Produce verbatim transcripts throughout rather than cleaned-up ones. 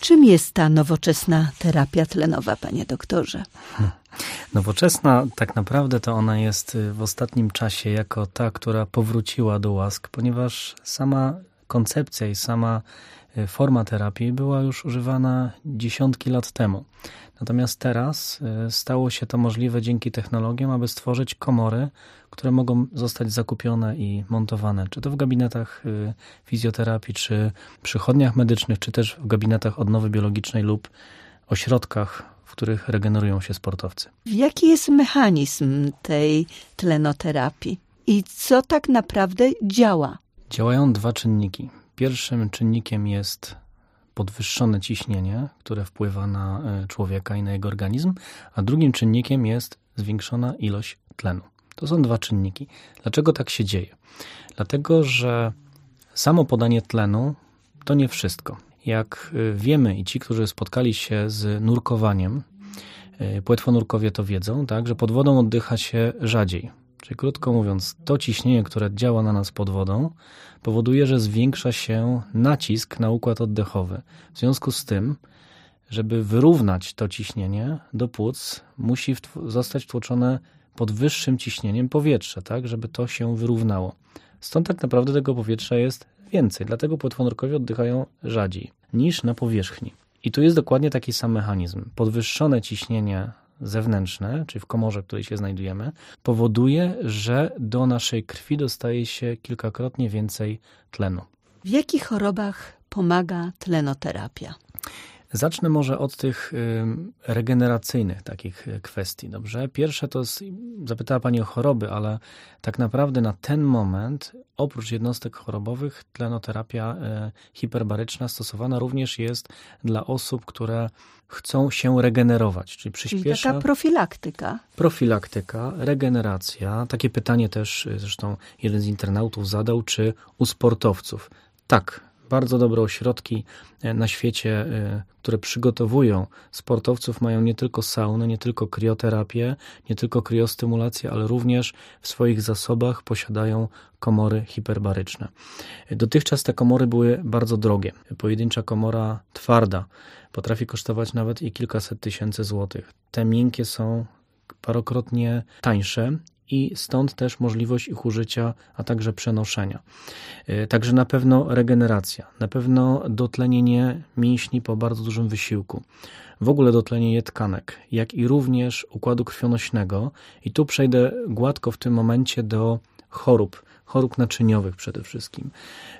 Czym jest ta nowoczesna terapia tlenowa, panie doktorze? Hmm. Nowoczesna tak naprawdę to ona jest w ostatnim czasie jako ta, która powróciła do łask, ponieważ sama koncepcja i sama forma terapii była już używana dziesiątki lat temu. Natomiast teraz stało się to możliwe dzięki technologiom, aby stworzyć komory, które mogą zostać zakupione i montowane, czy to w gabinetach fizjoterapii, czy przychodniach medycznych, czy też w gabinetach odnowy biologicznej lub ośrodkach, w których regenerują się sportowcy. Jaki jest mechanizm tej tlenoterapii i co tak naprawdę działa? Działają dwa czynniki. Pierwszym czynnikiem jest podwyższone ciśnienie, które wpływa na człowieka i na jego organizm, a drugim czynnikiem jest zwiększona ilość tlenu. To są dwa czynniki. Dlaczego tak się dzieje? Dlatego, że samo podanie tlenu to nie wszystko. Jak wiemy i ci, którzy spotkali się z nurkowaniem, płetwonurkowie to wiedzą, tak, że pod wodą oddycha się rzadziej. Czyli krótko mówiąc, to ciśnienie, które działa na nas pod wodą, powoduje, że zwiększa się nacisk na układ oddechowy. W związku z tym, żeby wyrównać to ciśnienie do płuc, musi zostać wtłoczone pod wyższym ciśnieniem powietrze, tak, żeby to się wyrównało. Stąd tak naprawdę tego powietrza jest więcej, dlatego płetwonurkowie oddychają rzadziej niż na powierzchni. I tu jest dokładnie taki sam mechanizm. Podwyższone ciśnienie zewnętrzne, czyli w komorze, w której się znajdujemy, powoduje, że do naszej krwi dostaje się kilkakrotnie więcej tlenu. W jakich chorobach pomaga tlenoterapia? Zacznę może od tych regeneracyjnych takich kwestii. Dobrze? Pierwsze to jest, zapytała Pani o choroby, ale tak naprawdę na ten moment oprócz jednostek chorobowych tlenoterapia hiperbaryczna stosowana również jest dla osób, które chcą się regenerować, czyli przyspiesza. Czyli taka profilaktyka. Profilaktyka, regeneracja. Takie pytanie też zresztą jeden z internautów zadał, czy u sportowców. Tak. Bardzo dobre ośrodki na świecie, które przygotowują sportowców, mają nie tylko saunę, nie tylko krioterapię, nie tylko kriostymulację, ale również w swoich zasobach posiadają komory hiperbaryczne. Dotychczas te komory były bardzo drogie. Pojedyncza komora twarda potrafi kosztować nawet i kilkaset tysięcy złotych. Te miękkie są parokrotnie tańsze. I stąd też możliwość ich użycia, a także przenoszenia. Także na pewno regeneracja, na pewno dotlenienie mięśni po bardzo dużym wysiłku. W ogóle dotlenienie tkanek, jak i również układu krwionośnego. I tu przejdę gładko w tym momencie do chorób, chorób naczyniowych przede wszystkim,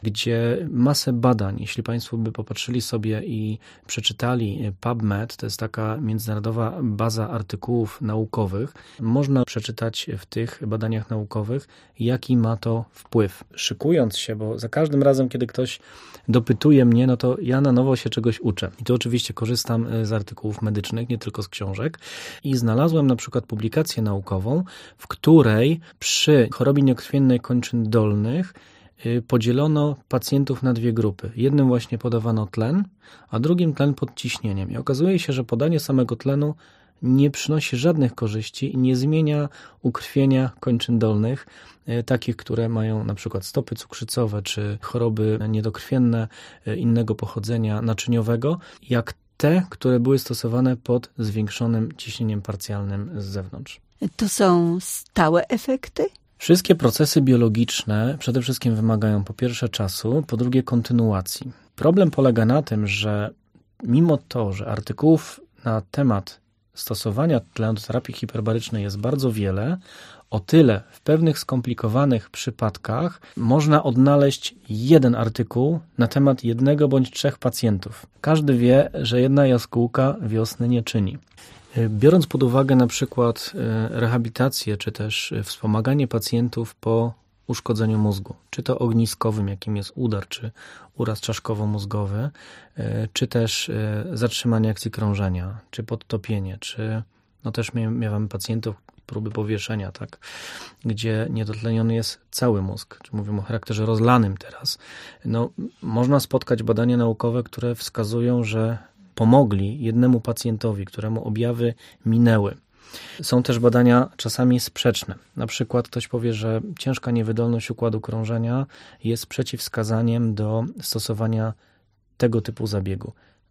gdzie masę badań, jeśli Państwo by popatrzyli sobie i przeczytali PubMed, to jest taka międzynarodowa baza artykułów naukowych, można przeczytać w tych badaniach naukowych, jaki ma to wpływ. Szykując się, bo za każdym razem, kiedy ktoś dopytuje mnie, no to ja na nowo się czegoś uczę. I tu oczywiście korzystam z artykułów medycznych, nie tylko z książek. I znalazłem na przykład publikację naukową, w której przy chorobie niekrwiennej kończyn dolnych podzielono pacjentów na dwie grupy. Jednym właśnie podawano tlen, a drugim tlen pod ciśnieniem. I okazuje się, że podanie samego tlenu nie przynosi żadnych korzyści i nie zmienia ukrwienia kończyn dolnych, takich, które mają na przykład stopy cukrzycowe czy choroby niedokrwienne innego pochodzenia naczyniowego, jak te, które były stosowane pod zwiększonym ciśnieniem parcjalnym z zewnątrz. To są stałe efekty? Wszystkie procesy biologiczne przede wszystkim wymagają po pierwsze czasu, po drugie kontynuacji. Problem polega na tym, że mimo to, że artykułów na temat stosowania tlenoterapii hiperbarycznej jest bardzo wiele, o tyle w pewnych skomplikowanych przypadkach można odnaleźć jeden artykuł na temat jednego bądź trzech pacjentów. Każdy wie, że jedna jaskółka wiosny nie czyni. Biorąc pod uwagę na przykład rehabilitację, czy też wspomaganie pacjentów po uszkodzeniu mózgu, czy to ogniskowym, jakim jest udar, czy uraz czaszkowo-mózgowy, czy też zatrzymanie akcji krążenia, czy podtopienie, czy no też miałem pacjentów, próby powieszenia, tak, gdzie niedotleniony jest cały mózg, czy mówimy o charakterze rozlanym teraz. No, można spotkać badania naukowe, które wskazują, że pomogli jednemu pacjentowi, któremu objawy minęły. Są też badania czasami sprzeczne. Na przykład ktoś powie, że ciężka niewydolność układu krążenia jest przeciwwskazaniem do stosowania tego typu zabiegu.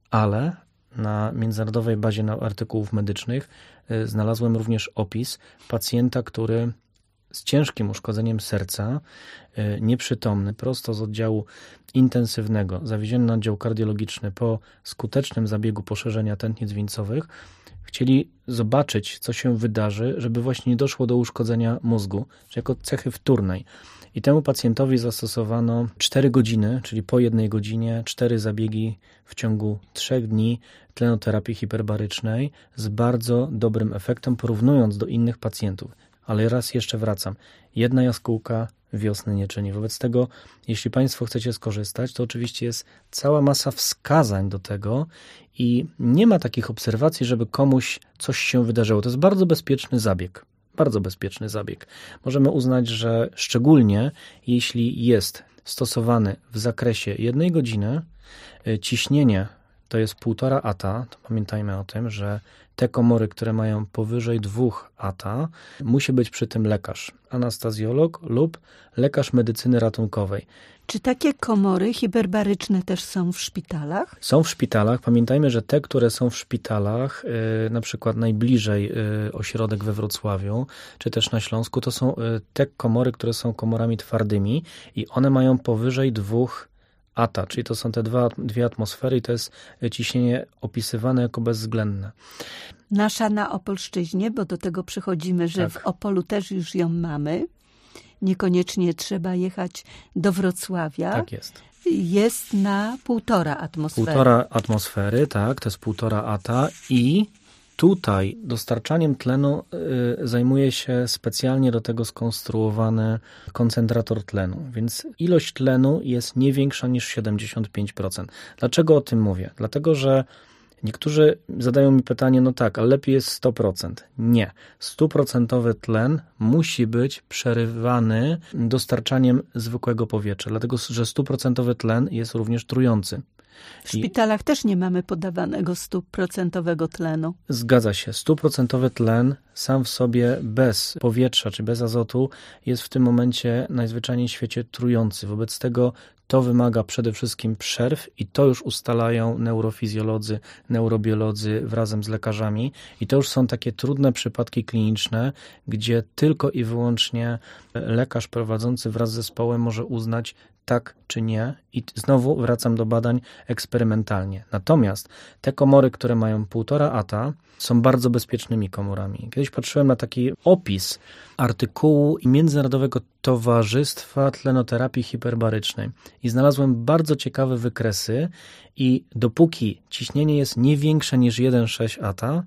ale na międzynarodowej bazie artykułów medycznych znalazłem również opis pacjenta, który z ciężkim uszkodzeniem serca, nieprzytomny, prosto z oddziału intensywnego, zawieziony na oddział kardiologiczny po skutecznym zabiegu poszerzenia tętnic wieńcowych, chcieli zobaczyć, co się wydarzy, żeby właśnie nie doszło do uszkodzenia mózgu, czy jako cechy wtórnej. I temu pacjentowi zastosowano cztery godziny, czyli po jednej godzinie, cztery zabiegi w ciągu trzech dni tlenoterapii hiperbarycznej z bardzo dobrym efektem, porównując do innych pacjentów. Ale raz jeszcze wracam. Jedna jaskółka wiosny nie czyni. Wobec tego, jeśli Państwo chcecie skorzystać, to oczywiście jest cała masa wskazań do tego i nie ma takich obserwacji, żeby komuś coś się wydarzyło. To jest bardzo bezpieczny zabieg. Bardzo bezpieczny zabieg. Możemy uznać, że szczególnie jeśli jest stosowany w zakresie jednej godziny, ciśnienie to jest półtora ata, to pamiętajmy o tym, że te komory, które mają powyżej dwóch ata, musi być przy tym lekarz, anestezjolog lub lekarz medycyny ratunkowej. Czy takie komory hiperbaryczne też są w szpitalach? Są w szpitalach. Pamiętajmy, że te, które są w szpitalach, yy, na przykład najbliżej yy, ośrodek we Wrocławiu, czy też na Śląsku, to są yy, te komory, które są komorami twardymi i one mają powyżej dwóch ata, czyli to są te dwa, dwie atmosfery i to jest ciśnienie opisywane jako bezwzględne. Nasza na Opolszczyźnie, bo do tego przechodzimy, że tak. w Opolu też już ją mamy. Niekoniecznie trzeba jechać do Wrocławia. Tak jest. Jest na półtora atmosfery. Półtora atmosfery, tak, to jest półtora ata i tutaj dostarczaniem tlenu y, zajmuje się specjalnie do tego skonstruowany koncentrator tlenu, więc ilość tlenu jest nie większa niż siedemdziesiąt pięć procent. Dlaczego o tym mówię? Dlatego, że niektórzy zadają mi pytanie, no tak, ale lepiej jest sto procent. Nie. Stuprocentowy tlen musi być przerywany dostarczaniem zwykłego powietrza, dlatego że stuprocentowy tlen jest również trujący. W szpitalach też nie mamy podawanego stuprocentowego tlenu. Zgadza się. Stuprocentowy tlen sam w sobie bez powietrza czy bez azotu jest w tym momencie najzwyczajniej w świecie trujący. Wobec tego to wymaga przede wszystkim przerw i to już ustalają neurofizjolodzy, neurobiolodzy razem z lekarzami i to już są takie trudne przypadki kliniczne, gdzie tylko i wyłącznie lekarz prowadzący wraz z zespołem może uznać tak czy nie i znowu wracam do badań eksperymentalnie. Natomiast te komory, które mają półtora ata, są bardzo bezpiecznymi komorami. Kiedyś patrzyłem na taki opis artykułu Międzynarodowego Towarzystwa Tlenoterapii Hiperbarycznej i znalazłem bardzo ciekawe wykresy i dopóki ciśnienie jest nie większe niż jeden przecinek sześć ata,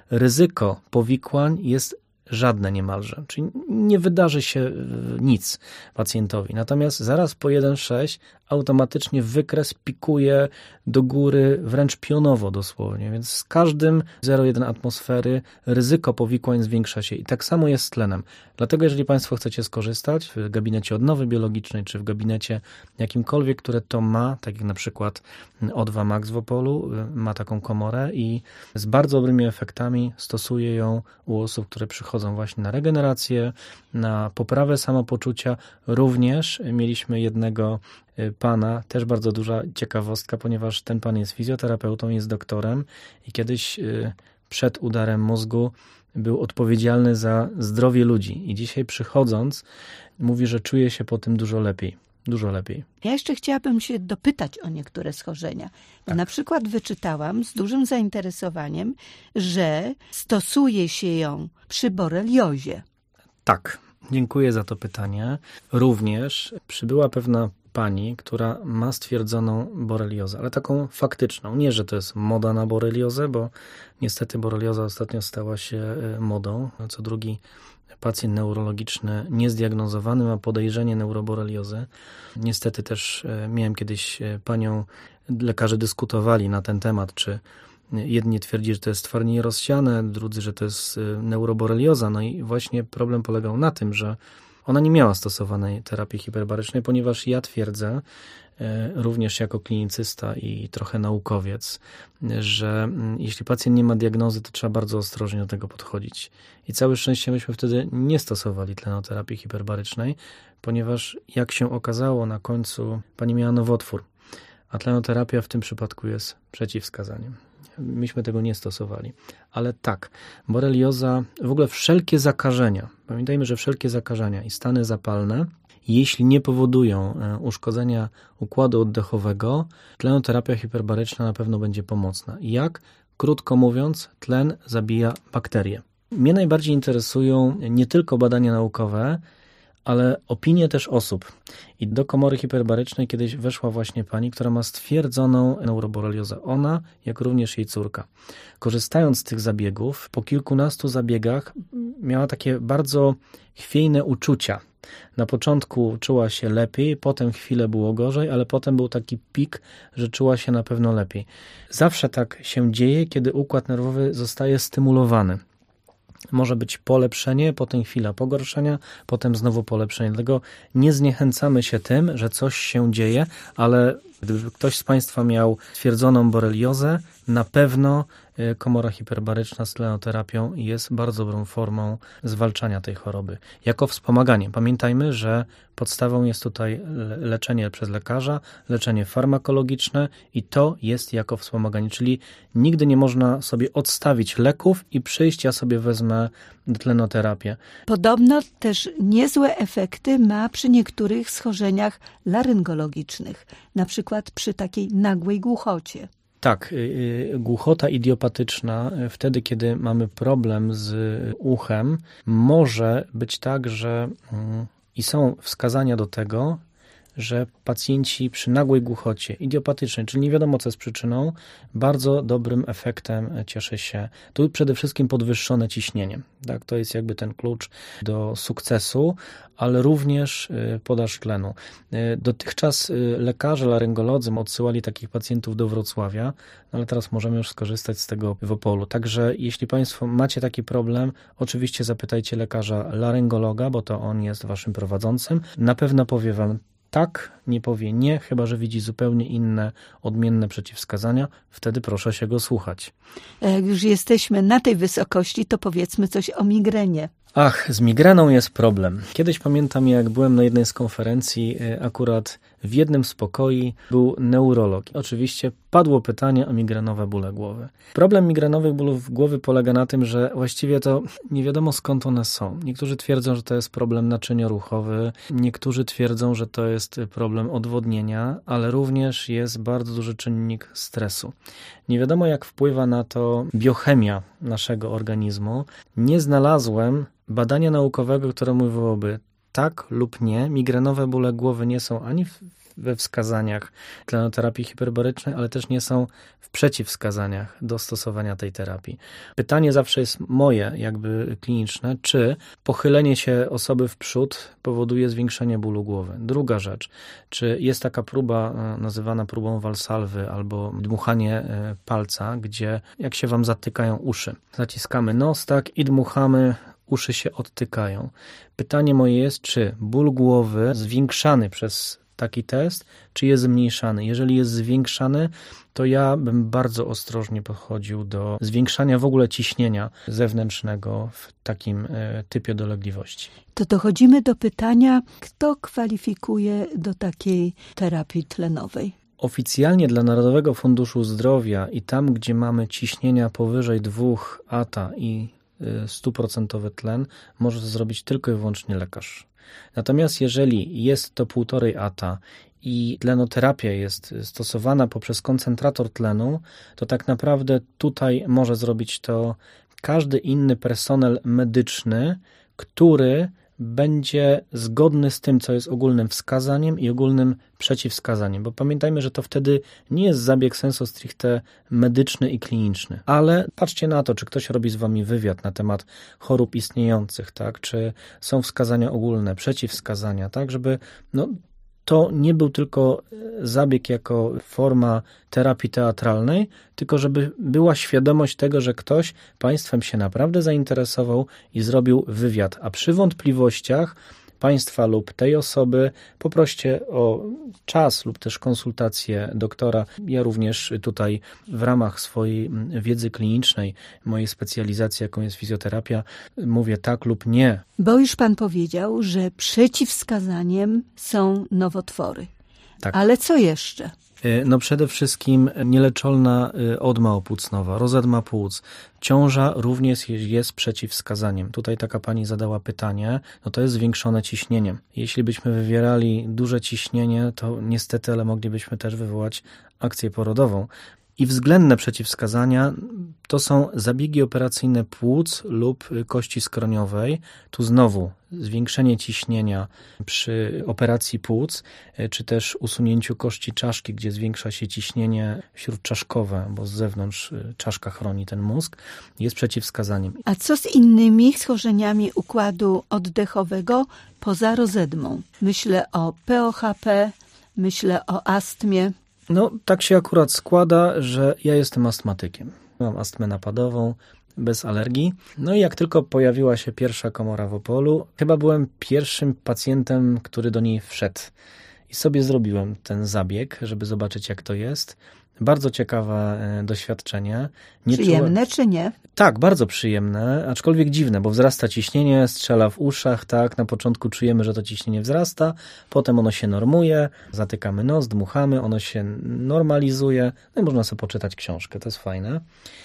ryzyko powikłań jest żadne niemalże, czyli nie wydarzy się nic pacjentowi. Natomiast zaraz po jeden przecinek sześć automatycznie wykres pikuje do góry wręcz pionowo dosłownie, więc z każdym zero przecinek jeden atmosfery ryzyko powikłań zwiększa się i tak samo jest z tlenem. Dlatego jeżeli Państwo chcecie skorzystać w gabinecie odnowy biologicznej czy w gabinecie jakimkolwiek, które to ma, tak jak na przykład O dwa Max w Opolu ma taką komorę i z bardzo dobrymi efektami stosuje ją u osób, które przychodzą właśnie na regenerację, na poprawę samopoczucia. Również mieliśmy jednego pana, też bardzo duża ciekawostka, ponieważ ten pan jest fizjoterapeutą, jest doktorem i kiedyś przed udarem mózgu był odpowiedzialny za zdrowie ludzi i dzisiaj przychodząc mówi, że czuje się po tym dużo lepiej. Dużo lepiej. Ja jeszcze chciałabym się dopytać o niektóre schorzenia. Bo tak. Na przykład wyczytałam z dużym zainteresowaniem, że stosuje się ją przy boreliozie. Tak, dziękuję za to pytanie. Również przybyła pewna pani, która ma stwierdzoną boreliozę, ale taką faktyczną. Nie, że to jest moda na boreliozę, bo niestety borelioza ostatnio stała się modą. Co drugi pacjent neurologiczny niezdiagnozowany ma podejrzenie neuroboreliozy. Niestety też miałem kiedyś panią, lekarze dyskutowali na ten temat, czy jedni twierdzi, że to jest stwardnienie rozsiane, drudzy, że to jest neuroborelioza. No i właśnie problem polegał na tym, że ona nie miała stosowanej terapii hiperbarycznej, ponieważ ja twierdzę, również jako klinicysta i trochę naukowiec, że jeśli pacjent nie ma diagnozy, to trzeba bardzo ostrożnie do tego podchodzić. I całe szczęście myśmy wtedy nie stosowali tlenoterapii hiperbarycznej, ponieważ jak się okazało na końcu, pani miała nowotwór, a tlenoterapia w tym przypadku jest przeciwwskazaniem. Myśmy tego nie stosowali. Ale tak, borelioza, w ogóle wszelkie zakażenia, pamiętajmy, że wszelkie zakażenia i stany zapalne, jeśli nie powodują uszkodzenia układu oddechowego, tlenoterapia hiperbaryczna na pewno będzie pomocna. Jak? Krótko mówiąc, tlen zabija bakterie. Mnie najbardziej interesują nie tylko badania naukowe, ale opinie też osób. I do komory hiperbarycznej kiedyś weszła właśnie pani, która ma stwierdzoną neuroboreliozę. Ona, jak również jej córka. Korzystając z tych zabiegów, po kilkunastu zabiegach miała takie bardzo chwiejne uczucia. Na początku czuła się lepiej, potem chwilę było gorzej, ale potem był taki pik, że czuła się na pewno lepiej. Zawsze tak się dzieje, kiedy układ nerwowy zostaje stymulowany. Może być polepszenie, potem chwila pogorszenia, potem znowu polepszenie. Dlatego nie zniechęcamy się tym, że coś się dzieje, ale gdyby ktoś z Państwa miał stwierdzoną boreliozę, na pewno komora hiperbaryczna z tlenoterapią jest bardzo dobrą formą zwalczania tej choroby. Jako wspomaganie. Pamiętajmy, że podstawą jest tutaj leczenie przez lekarza, leczenie farmakologiczne i to jest jako wspomaganie. Czyli nigdy nie można sobie odstawić leków i przyjść, ja sobie wezmę tlenoterapię. Podobno też niezłe efekty ma przy niektórych schorzeniach laryngologicznych, na przykład przy takiej nagłej głuchocie. Tak, głuchota idiopatyczna, wtedy kiedy mamy problem z uchem, może być tak, że i są wskazania do tego, że pacjenci przy nagłej głuchocie idiopatycznej, czyli nie wiadomo co jest przyczyną, bardzo dobrym efektem cieszy się tu przede wszystkim podwyższone ciśnienie. Tak, to jest jakby ten klucz do sukcesu, ale również podaż tlenu. Dotychczas lekarze laryngolodzy odsyłali takich pacjentów do Wrocławia, ale teraz możemy już skorzystać z tego w Opolu. Także jeśli Państwo macie taki problem, oczywiście zapytajcie lekarza laryngologa, bo to on jest Waszym prowadzącym. Na pewno powie Wam tak, nie powie nie, chyba że widzi zupełnie inne, odmienne przeciwwskazania, wtedy proszę się go słuchać. Jak już jesteśmy na tej wysokości, to powiedzmy coś o migrenie. Ach, z migreną jest problem. Kiedyś pamiętam, jak byłem na jednej z konferencji, akurat w jednym z pokoi był neurolog. Oczywiście padło pytanie o migrenowe bóle głowy. Problem migrenowych bólów głowy polega na tym, że właściwie to nie wiadomo skąd one są. Niektórzy twierdzą, że to jest problem naczynioruchowy, niektórzy twierdzą, że to jest problem odwodnienia, ale również jest bardzo duży czynnik stresu. Nie wiadomo, jak wpływa na to biochemia naszego organizmu. Nie znalazłem badania naukowego, które mówiłoby tak lub nie. Migrenowe bóle głowy nie są ani we wskazaniach tlenoterapii hiperbarycznej, ale też nie są w przeciwwskazaniach do stosowania tej terapii. Pytanie zawsze jest moje, jakby kliniczne, czy pochylenie się osoby w przód powoduje zwiększenie bólu głowy. Druga rzecz, czy jest taka próba nazywana próbą Valsalwy albo dmuchanie palca, gdzie jak się wam zatykają uszy, zaciskamy nos, tak, i dmuchamy, uszy się odtykają. Pytanie moje jest, czy ból głowy zwiększany przez taki test, czy jest zmniejszany? Jeżeli jest zwiększany, to ja bym bardzo ostrożnie podchodził do zwiększania w ogóle ciśnienia zewnętrznego w takim typie dolegliwości. To dochodzimy do pytania, kto kwalifikuje do takiej terapii tlenowej? Oficjalnie dla Narodowego Funduszu Zdrowia i tam, gdzie mamy ciśnienia powyżej dwóch ata i stuprocentowy tlen, może to zrobić tylko i wyłącznie lekarz. Natomiast jeżeli jest to półtorej ata i tlenoterapia jest stosowana poprzez koncentrator tlenu, to tak naprawdę tutaj może zrobić to każdy inny personel medyczny, który będzie zgodny z tym, co jest ogólnym wskazaniem i ogólnym przeciwwskazaniem, bo pamiętajmy, że to wtedy nie jest zabieg sensu stricte medyczny i kliniczny, ale patrzcie na to, czy ktoś robi z wami wywiad na temat chorób istniejących, tak, czy są wskazania ogólne, przeciwwskazania, tak, żeby no, to nie był tylko zabieg jako forma terapii teatralnej, tylko żeby była świadomość tego, że ktoś państwem się naprawdę zainteresował i zrobił wywiad, a przy wątpliwościach państwa lub tej osoby poproście o czas lub też konsultację doktora. Ja również tutaj w ramach swojej wiedzy klinicznej, mojej specjalizacji, jaką jest fizjoterapia, mówię tak lub nie. Bo już pan powiedział, że przeciwwskazaniem są nowotwory. Tak. Ale co jeszcze? No przede wszystkim nieleczalna odma opłucnowa, rozedma płuc. Ciąża również jest przeciwwskazaniem. Tutaj taka pani zadała pytanie, no to jest zwiększone ciśnieniem. Jeśli byśmy wywierali duże ciśnienie, to niestety, ale moglibyśmy też wywołać akcję porodową. I względne przeciwwskazania to są zabiegi operacyjne płuc lub kości skroniowej. Tu znowu zwiększenie ciśnienia przy operacji płuc, czy też usunięciu kości czaszki, gdzie zwiększa się ciśnienie śródczaszkowe, bo z zewnątrz czaszka chroni ten mózg, jest przeciwwskazaniem. A co z innymi schorzeniami układu oddechowego poza rozedmą? Myślę o P O H P, myślę o astmie. No, tak się akurat składa, że ja jestem astmatykiem. Mam astmę napadową, bez alergii. No i jak tylko pojawiła się pierwsza komora w Opolu, chyba byłem pierwszym pacjentem, który do niej wszedł. I sobie zrobiłem ten zabieg, żeby zobaczyć, jak to jest. Bardzo ciekawe doświadczenie. Nie Przyjemne czułem... czy nie? Tak, bardzo przyjemne, aczkolwiek dziwne, bo wzrasta ciśnienie, strzela w uszach, tak, na początku czujemy, że to ciśnienie wzrasta, potem ono się normuje, zatykamy nos, dmuchamy, ono się normalizuje, no i można sobie poczytać książkę, to jest fajne.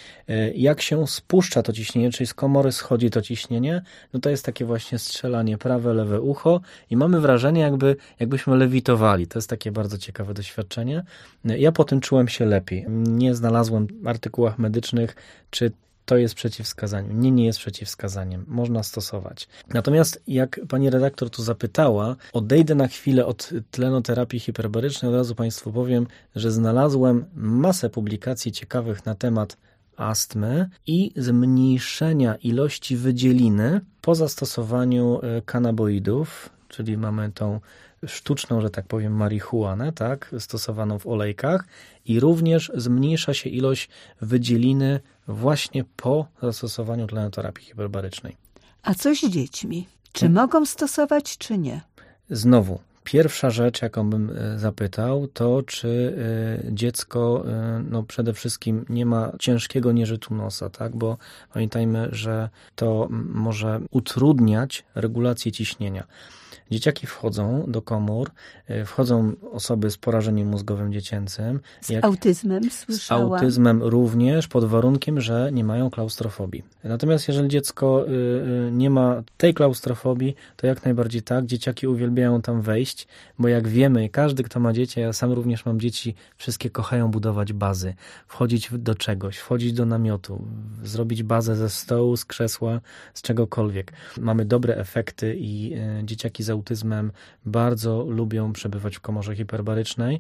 Jak się spuszcza to ciśnienie, czyli z komory schodzi to ciśnienie, no to jest takie właśnie strzelanie prawe, lewe ucho i mamy wrażenie, jakby, jakbyśmy lewitowali. To jest takie bardzo ciekawe doświadczenie. Ja po tym czułem się lepiej. Nie znalazłem w artykułach medycznych, czy to jest przeciwwskazaniem. Nie, nie jest przeciwwskazaniem. Można stosować. Natomiast jak pani redaktor tu zapytała, odejdę na chwilę od tlenoterapii hiperbarycznej. Od razu państwu powiem, że znalazłem masę publikacji ciekawych na temat astmy i zmniejszenia ilości wydzieliny po zastosowaniu kanaboidów, czyli mamy tą sztuczną, że tak powiem, marihuanę, tak, stosowaną w olejkach i również zmniejsza się ilość wydzieliny właśnie po zastosowaniu tlenoterapii hiperbarycznej. A co z dziećmi? Czy mogą stosować, czy nie? Znowu, pierwsza rzecz, jaką bym zapytał, to czy dziecko no przede wszystkim nie ma ciężkiego nieżytu nosa, tak? Bo pamiętajmy, że to może utrudniać regulację ciśnienia. Dzieciaki wchodzą do komór, wchodzą osoby z porażeniem mózgowym dziecięcym. Z jak, autyzmem słyszałam. Z autyzmem również, pod warunkiem, że nie mają klaustrofobii. Natomiast jeżeli dziecko nie ma tej klaustrofobii, to jak najbardziej tak. Dzieciaki uwielbiają tam wejść, bo jak wiemy, każdy, kto ma dzieci, ja sam również mam dzieci, wszystkie kochają budować bazy. Wchodzić do czegoś, wchodzić do namiotu, zrobić bazę ze stołu, z krzesła, z czegokolwiek. Mamy dobre efekty i dzieciaki z autyzmem bardzo lubią przebywać w komorze hiperbarycznej.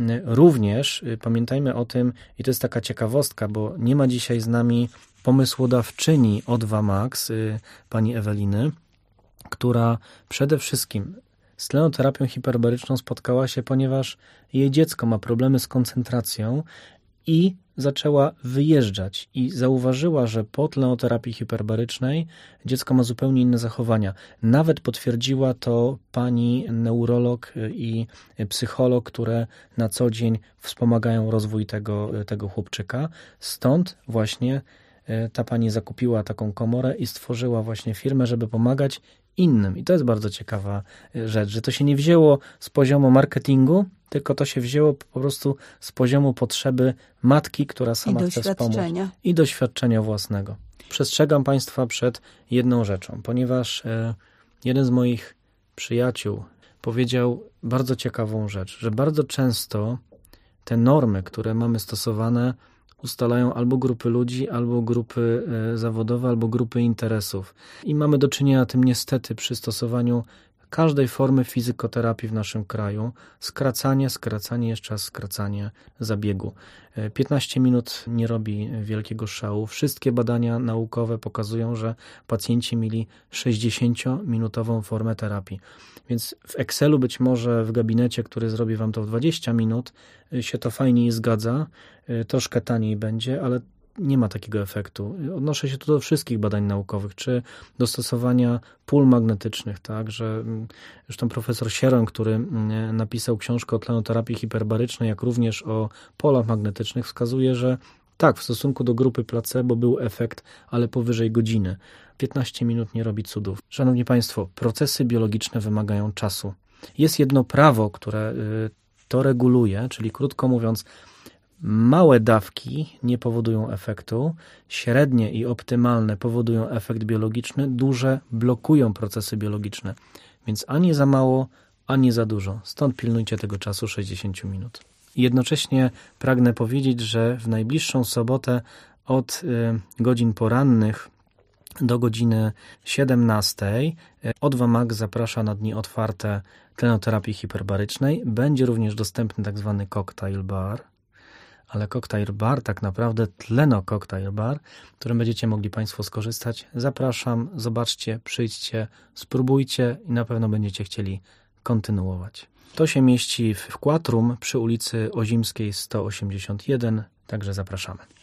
Również pamiętajmy o tym, i to jest taka ciekawostka, bo nie ma dzisiaj z nami pomysłodawczyni O dwa Max, pani Eweliny, która przede wszystkim z tlenoterapią hiperbaryczną spotkała się, ponieważ jej dziecko ma problemy z koncentracją i zaczęła wyjeżdżać i zauważyła, że po tlenoterapii hiperbarycznej dziecko ma zupełnie inne zachowania. Nawet potwierdziła to pani neurolog i psycholog, które na co dzień wspomagają rozwój tego, tego chłopczyka. Stąd właśnie ta pani zakupiła taką komorę i stworzyła właśnie firmę, żeby pomagać innym. I to jest bardzo ciekawa rzecz, że to się nie wzięło z poziomu marketingu, tylko to się wzięło po prostu z poziomu potrzeby matki, która sama chce wspomóc. I doświadczenia własnego. Przestrzegam państwa przed jedną rzeczą, ponieważ jeden z moich przyjaciół powiedział bardzo ciekawą rzecz, że bardzo często te normy, które mamy stosowane, ustalają albo grupy ludzi, albo grupy zawodowe, albo grupy interesów. I mamy do czynienia tym niestety przy stosowaniu każdej formy fizykoterapii w naszym kraju. Skracanie, skracanie, jeszcze raz skracanie zabiegu. piętnaście minut nie robi wielkiego szału. Wszystkie badania naukowe pokazują, że pacjenci mieli sześćdziesięciominutową formę terapii. Więc w Excelu być może w gabinecie, który zrobi wam to w dwadzieścia minut, się to fajniej zgadza, troszkę taniej będzie, ale nie ma takiego efektu. Odnoszę się tu do wszystkich badań naukowych, czy do stosowania pól magnetycznych, tak, że zresztą profesor Sieroń, który napisał książkę o tlenoterapii hiperbarycznej, jak również o polach magnetycznych, wskazuje, że tak, w stosunku do grupy placebo był efekt, ale powyżej godziny. piętnaście minut nie robi cudów. Szanowni Państwo, procesy biologiczne wymagają czasu. Jest jedno prawo, które to reguluje, czyli krótko mówiąc, małe dawki nie powodują efektu, średnie i optymalne powodują efekt biologiczny, duże blokują procesy biologiczne. Więc ani za mało, ani za dużo. Stąd pilnujcie tego czasu sześćdziesiąt minut. Jednocześnie pragnę powiedzieć, że w najbliższą sobotę od y, godzin porannych do godziny siedemnastej O dwa Max zaprasza na dni otwarte tlenoterapii hiperbarycznej. Będzie również dostępny tak zwany cocktail bar, ale cocktail bar, tak naprawdę tleno cocktail bar, w którym będziecie mogli Państwo skorzystać. Zapraszam, zobaczcie, przyjdźcie, spróbujcie i na pewno będziecie chcieli kontynuować. To się mieści w Quatrum przy ulicy Ozimskiej sto osiemdziesiąt jeden, także zapraszamy.